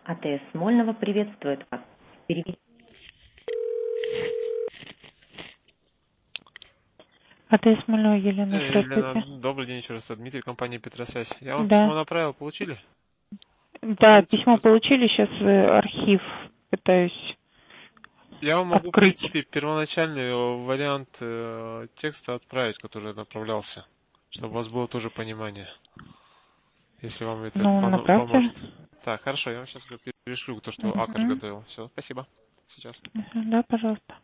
АТС Смольного приветствует вас. АТС Смольного, Елена, здравствуйте. Елена, добрый день еще раз. Дмитрий, компания Петросвязь. Я вам Да. письмо направил, получили? Да, письмо получили, сейчас архив пытаюсь Я вам могу, в открыть. принципе, первоначальный вариант текста отправить, который направлялся, чтобы у вас было тоже понимание, если вам это Ну, направьте. поможет. Так, хорошо, я вам сейчас перешлю то, что Акаш Угу. готовил. Все, спасибо. Сейчас. Да, пожалуйста.